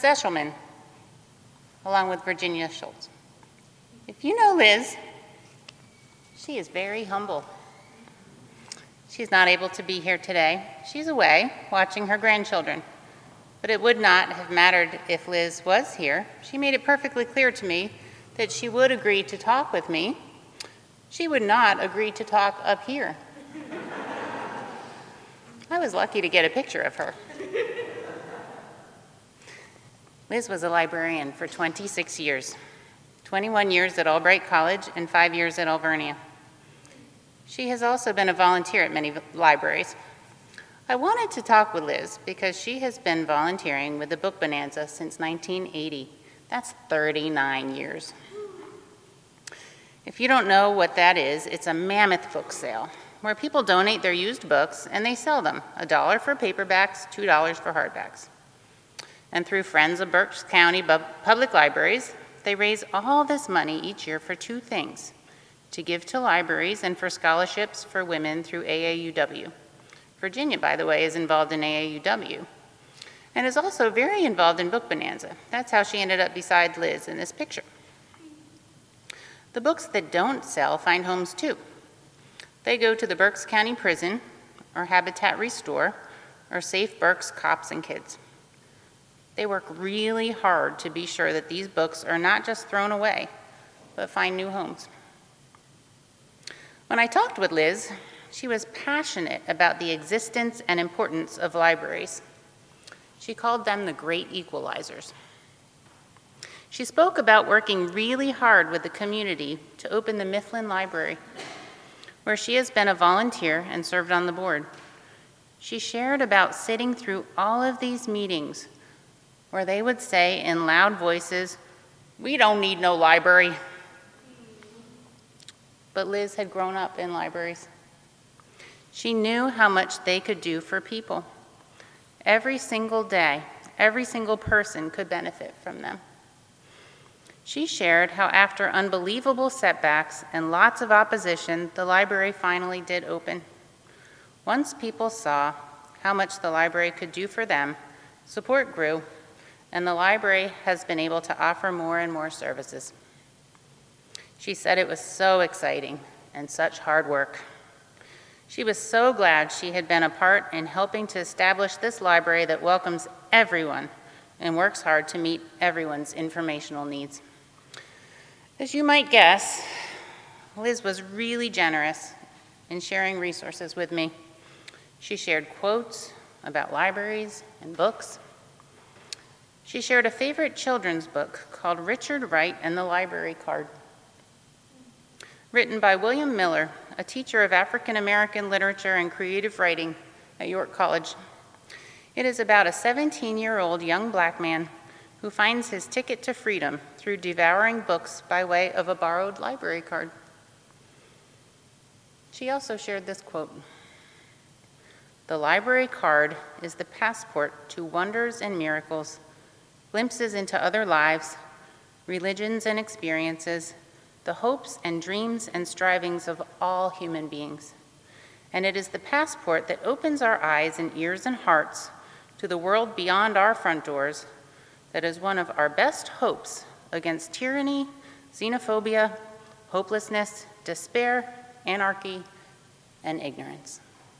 Liz Eshelman, along with Virginia Schultz. If you know Liz, she is very humble. She's not able to be here today. She's away watching her grandchildren. But it would not have mattered if Liz was here. She made it perfectly clear to me that she would agree to talk with me. She would not agree to talk up here. I was lucky to get a picture of her. Liz was a librarian for 26 years, 21 years at Albright College and 5 years at Alvernia. She has also been a volunteer at many libraries. I wanted to talk with Liz because she has been volunteering with the Book Bonanza since 1980. That's 39 years. If you don't know what that is, it's a mammoth book sale where people donate their used books and they sell them, $1 for paperbacks, $2 for hardbacks. And through Friends of Berks County Public Libraries, they raise all this money each year for two things: to give to libraries and for scholarships for women through AAUW. Virginia, by the way, is involved in AAUW and is also very involved in Book Bonanza. That's how she ended up beside Liz in this picture. The books that don't sell find homes too. They go to the Berks County Prison or Habitat Restore or Safe Berks Cops and Kids. They work really hard to be sure that these books are not just thrown away, but find new homes. When I talked with Liz, she was passionate about the existence and importance of libraries. She called them the great equalizers. She spoke about working really hard with the community to open the Mifflin Library, where she has been a volunteer and served on the board. She shared about sitting through all of these meetings where they would say in loud voices, "We don't need no library." But Liz had grown up in libraries. She knew how much they could do for people. Every single day, every single person could benefit from them. She shared how after unbelievable setbacks and lots of opposition, the library finally did open. Once people saw how much the library could do for them, support grew, and the library has been able to offer more and more services. She said it was so exciting and such hard work. She was so glad she had been a part in helping to establish this library that welcomes everyone and works hard to meet everyone's informational needs. As you might guess, Liz was really generous in sharing resources with me. She shared quotes about libraries and books. She shared a favorite children's book called Richard Wright and the Library Card, written by William Miller, a teacher of African American literature and creative writing at York College. It is about a 17-year-old young black man who finds his ticket to freedom through devouring books by way of a borrowed library card. She also shared this quote: "The library card is the passport to wonders and miracles, glimpses into other lives, religions and experiences, the hopes and dreams and strivings of all human beings. And it is the passport that opens our eyes and ears and hearts to the world beyond our front doors that is one of our best hopes against tyranny, xenophobia, hopelessness, despair, anarchy, and ignorance."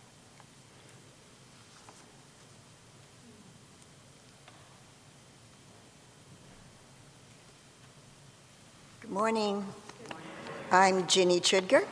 Good morning. I'm Ginny Chidger.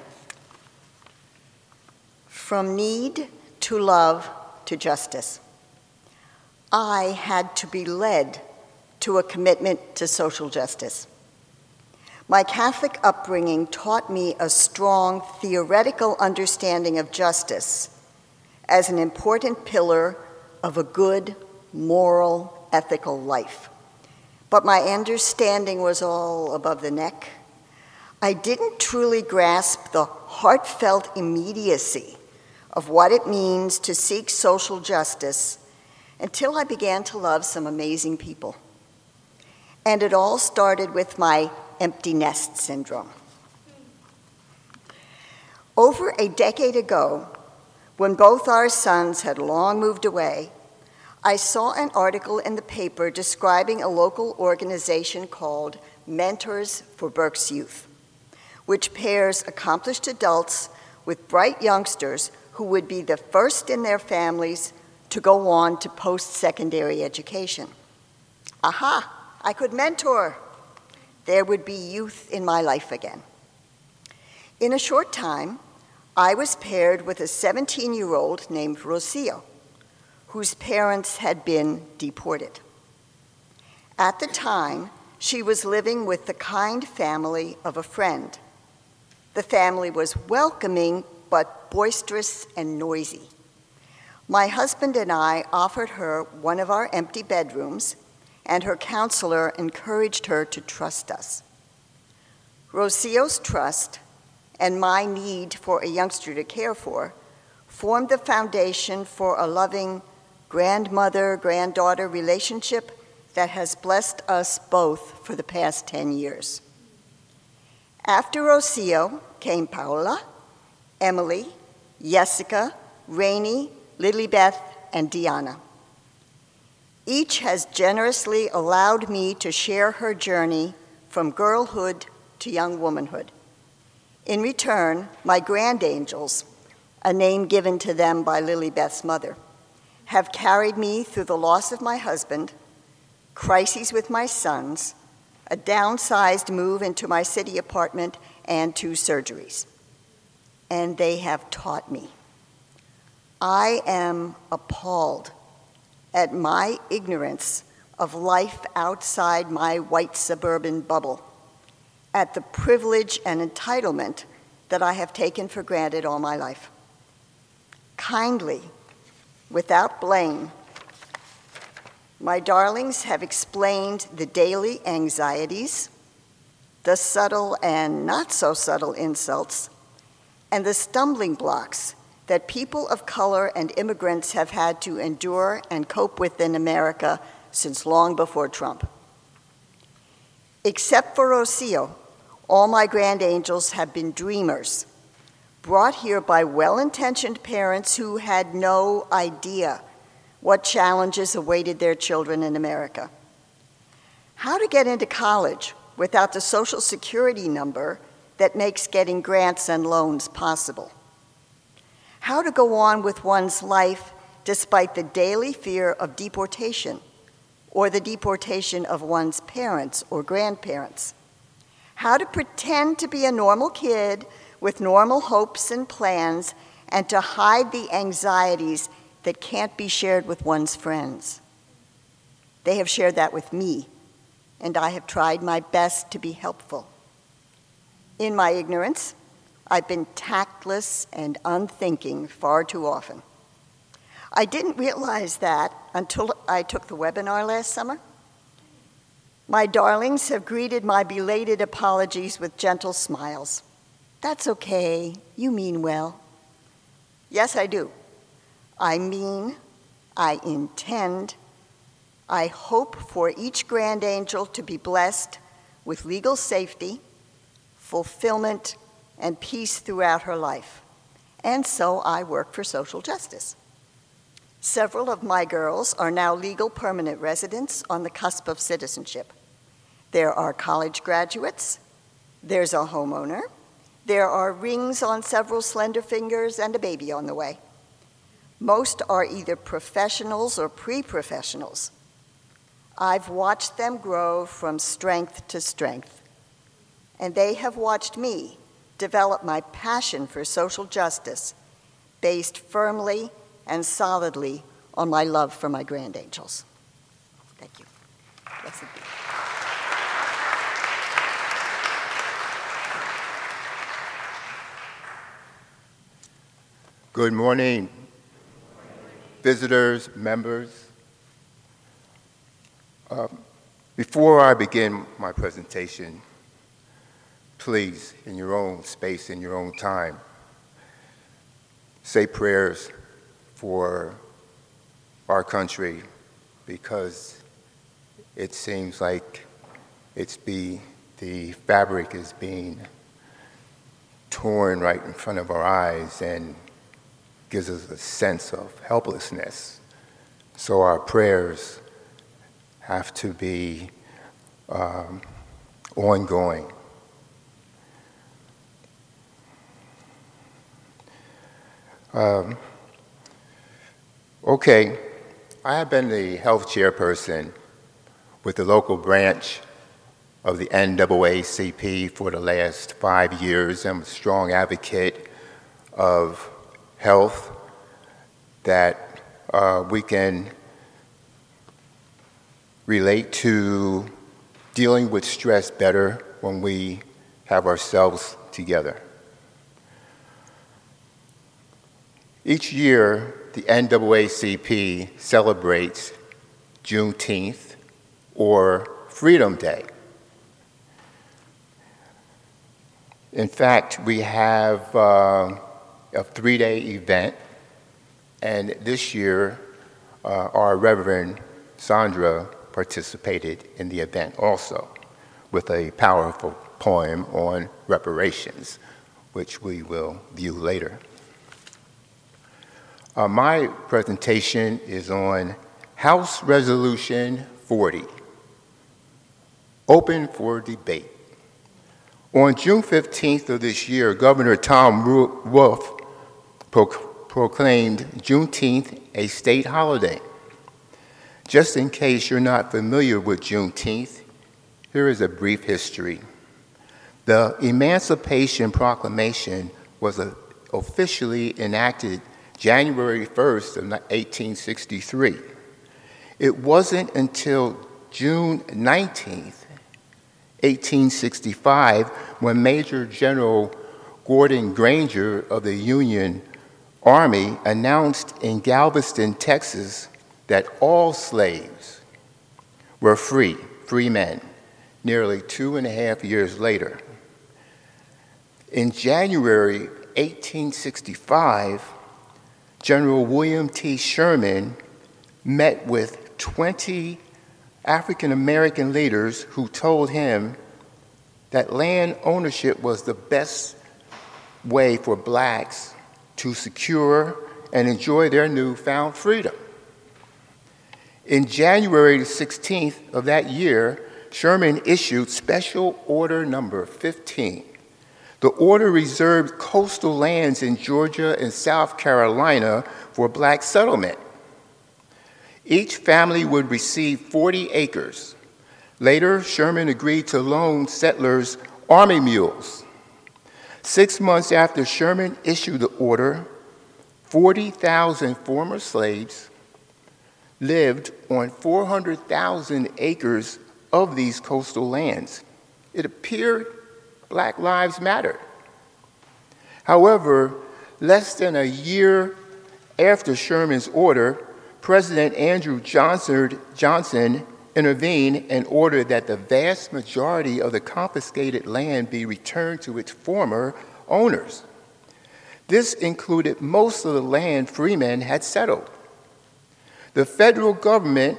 From need to love to justice. I had to be led to a commitment to social justice. My Catholic upbringing taught me a strong theoretical understanding of justice as an important pillar of a good, moral, ethical life. But my understanding was all above the neck. I didn't truly grasp the heartfelt immediacy of what it means to seek social justice until I began to love some amazing people. And it all started with my empty nest syndrome. Over a decade ago, when both our sons had long moved away, I saw an article in the paper describing a local organization called Mentors for Berks Youth, which pairs accomplished adults with bright youngsters who would be the first in their families to go on to post-secondary education. Aha, I could mentor. There would be youth in my life again. In a short time, I was paired with a 17-year-old named Rocio, whose parents had been deported. At the time, she was living with the kind family of a friend. The family was welcoming but boisterous and noisy. My husband and I offered her one of our empty bedrooms, and her counselor encouraged her to trust us. Rocio's trust and my need for a youngster to care for formed the foundation for a loving grandmother-granddaughter relationship that has blessed us both for the past 10 years. After Rocio came Paola, Emily, Jessica, Rainey, Lilybeth, and Diana. Each has generously allowed me to share her journey from girlhood to young womanhood. In return, my grandangels, a name given to them by Lilybeth's mother, have carried me through the loss of my husband, crises with my sons, a downsized move into my city apartment, and 2 surgeries. And they have taught me. I am appalled at my ignorance of life outside my white suburban bubble, at the privilege and entitlement that I have taken for granted all my life. Kindly, without blame, my darlings have explained the daily anxieties, the subtle and not so subtle insults, and the stumbling blocks that people of color and immigrants have had to endure and cope with in America since long before Trump. Except for Rocio, all my grandangels have been dreamers, brought here by well-intentioned parents who had no idea what challenges awaited their children in America. How to get into college without the Social Security number that makes getting grants and loans possible. How to go on with one's life despite the daily fear of deportation or the deportation of one's parents or grandparents. How to pretend to be a normal kid with normal hopes and plans and to hide the anxieties that can't be shared with one's friends. They have shared that with me, and I have tried my best to be helpful. In my ignorance, I've been tactless and unthinking far too often. I didn't realize that until I took the webinar last summer. My darlings have greeted my belated apologies with gentle smiles. That's okay, you mean well. Yes, I do. I mean, I intend, I hope for each grandangel to be blessed with legal safety, fulfillment, and peace throughout her life. And so I work for social justice. Several of my girls are now legal permanent residents on the cusp of citizenship. There are college graduates, there's a homeowner, there are rings on several slender fingers, and a baby on the way. Most are either professionals or pre-professionals. I've watched them grow from strength to strength, and they have watched me develop my passion for social justice based firmly and solidly on my love for my grandangels. Thank you. Blessed be. Good morning, visitors, members. Before I begin my presentation, please, in your own space, in your own time, say prayers for our country, because it seems like the fabric is being torn right in front of our eyes and gives us a sense of helplessness So our prayers have to be ongoing. Okay, I have been the health chairperson with the local branch of the NAACP for the last 5 years. I'm a strong advocate of health, that we can relate to dealing with stress better when we have ourselves together. Each year, the NAACP celebrates Juneteenth, or Freedom Day. In fact, we have a 3-day event, and this year, our Reverend Sandra participated in the event also with a powerful poem on reparations, which we will view later. My presentation is on House Resolution 40, open for debate. On June 15th of this year, Governor Tom Wolf proclaimed Juneteenth a state holiday. Just in case you're not familiar with Juneteenth, here is a brief history. The Emancipation Proclamation was officially enacted January 1st of 1863. It wasn't until June 19th, 1865, when Major General Gordon Granger of the Union Army announced in Galveston, Texas, that all slaves were free men, nearly 2.5 years later. In January 1865, General William T. Sherman met with 20 African American leaders who told him that land ownership was the best way for blacks to secure and enjoy their newfound freedom. In January 16th of that year, Sherman issued Special Order Number 15. The order reserved coastal lands in Georgia and South Carolina for black settlement. Each family would receive 40 acres. Later, Sherman agreed to loan settlers army mules. 6 months after Sherman issued the order, 40,000 former slaves lived on 400,000 acres of these coastal lands. It appeared Black lives mattered. However, less than a year after Sherman's order, President Andrew Johnson intervened and ordered that the vast majority of the confiscated land be returned to its former owners. This included most of the land freemen had settled. The federal government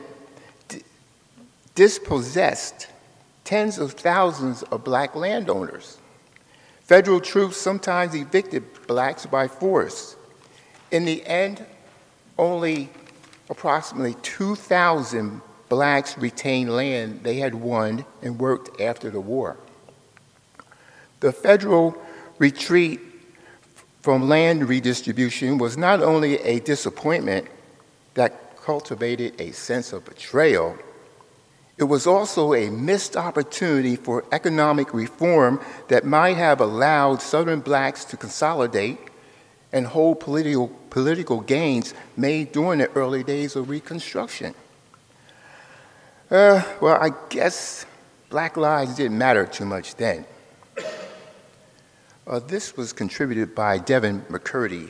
dispossessed tens of thousands of black landowners. Federal troops sometimes evicted blacks by force. In the end, only approximately 2,000 blacks retained land they had won and worked after the war. The federal retreat from land redistribution was not only a disappointment that cultivated a sense of betrayal, it was also a missed opportunity for economic reform that might have allowed Southern blacks to consolidate and hold political gains made during the early days of Reconstruction. Well, I guess black lives didn't matter too much then. This was contributed by Devin McCurdy,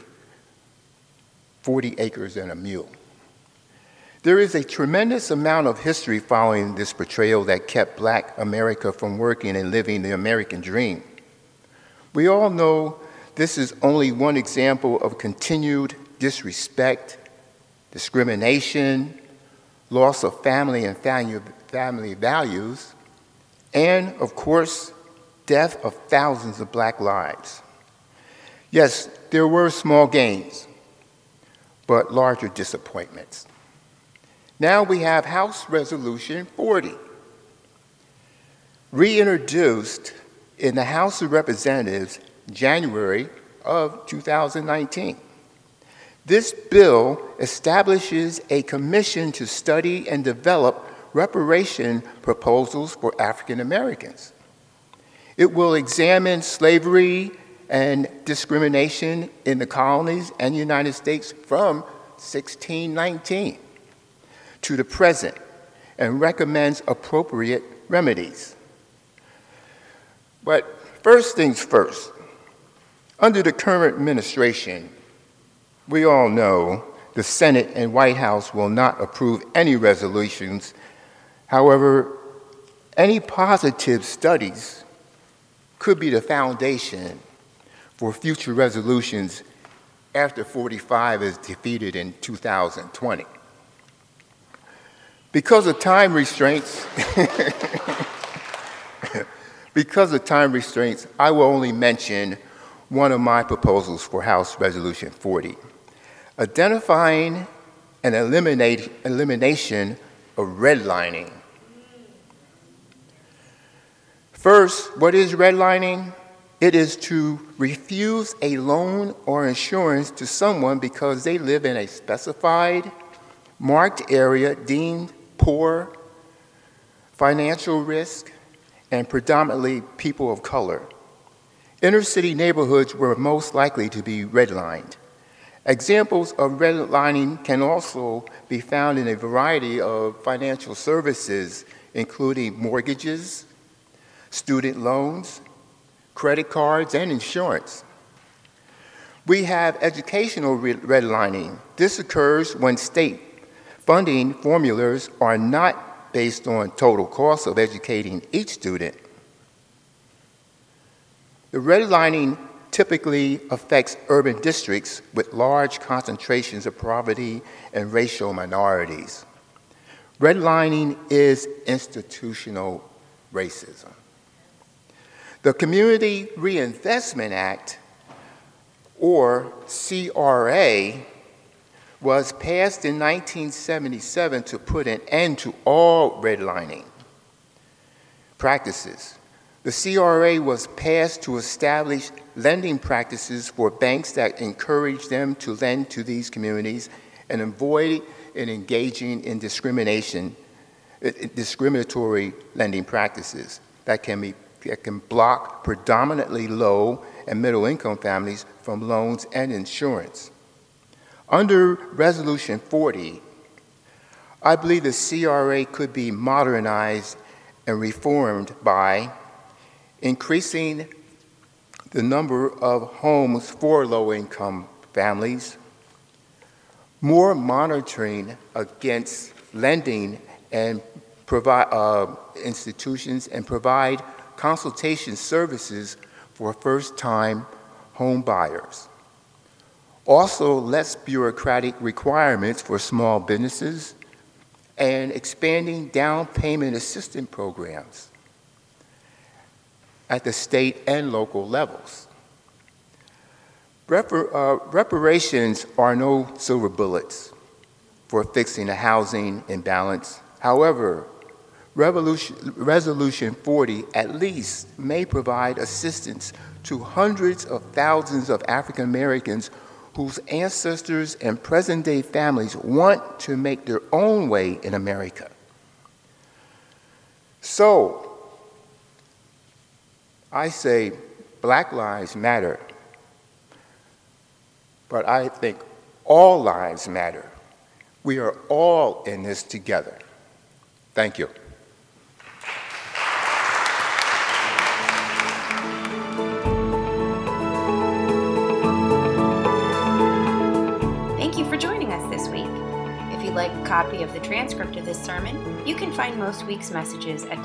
40 Acres and a Mule. There is a tremendous amount of history following this betrayal that kept Black America from working and living the American dream. We all know this is only one example of continued disrespect, discrimination, loss of family and family values, and, of course, death of thousands of black lives. Yes, there were small gains, but larger disappointments. Now we have House Resolution 40, reintroduced in the House of Representatives January of 2019. This bill establishes a commission to study and develop reparation proposals for African Americans. It will examine slavery and discrimination in the colonies and the United States from 1619 to the present and recommends appropriate remedies. But first things first, under the current administration, we all know the Senate and White House will not approve any resolutions. However, any positive studies could be the foundation for future resolutions after 45 is defeated in 2020. Because of time restraints, I will only mention one of my proposals for House Resolution 40, identifying and elimination of redlining. First, what is redlining? It is to refuse a loan or insurance to someone because they live in a specified, marked area deemed poor, financial risk, and predominantly people of color. Inner city neighborhoods were most likely to be redlined. Examples of redlining can also be found in a variety of financial services, including mortgages, student loans, credit cards, and insurance. We have educational redlining. This occurs when state funding formulas are not based on total cost of educating each student. The redlining typically affects urban districts with large concentrations of poverty and racial minorities. Redlining is institutional racism. The Community Reinvestment Act, or CRA, was passed in 1977 to put an end to all redlining practices. The CRA was passed to establish lending practices for banks that encourage them to lend to these communities and avoid engaging in discriminatory lending practices that can block predominantly low and middle income families from loans and insurance. Under Resolution 40, I believe the CRA could be modernized and reformed by increasing the number of homes for low-income families, more monitoring against lending and institutions, and provide consultation services for first-time home buyers. Also, less bureaucratic requirements for small businesses and expanding down payment assistance programs at the state and local levels. Reparations are no silver bullets for fixing a housing imbalance. However, Resolution 40 at least may provide assistance to hundreds of thousands of African Americans whose ancestors and present-day families want to make their own way in America. So, I say Black lives matter, but I think all lives matter. We are all in this together. Thank you. Thank you for joining us this week. If you'd like a copy of the transcript of this sermon, you can find most week's messages at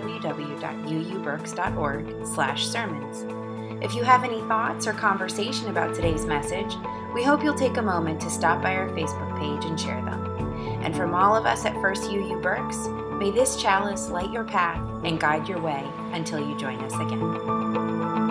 www.uuberks.org/sermons. If you have any thoughts or conversation about today's message, we hope you'll take a moment to stop by our Facebook page and share them. And from all of us at First UU Berks, may this chalice light your path and guide your way until you join us again.